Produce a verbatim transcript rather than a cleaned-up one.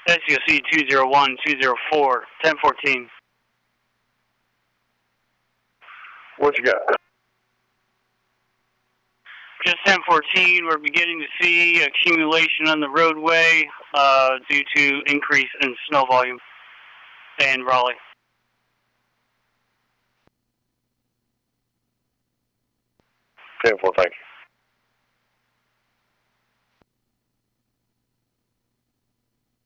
S C O C two zero one two zero four, ten fourteen. What you got? Just ten fourteen, we're beginning to see accumulation on the roadway uh, due to increase in snow volume in Raleigh. ten four, thank you.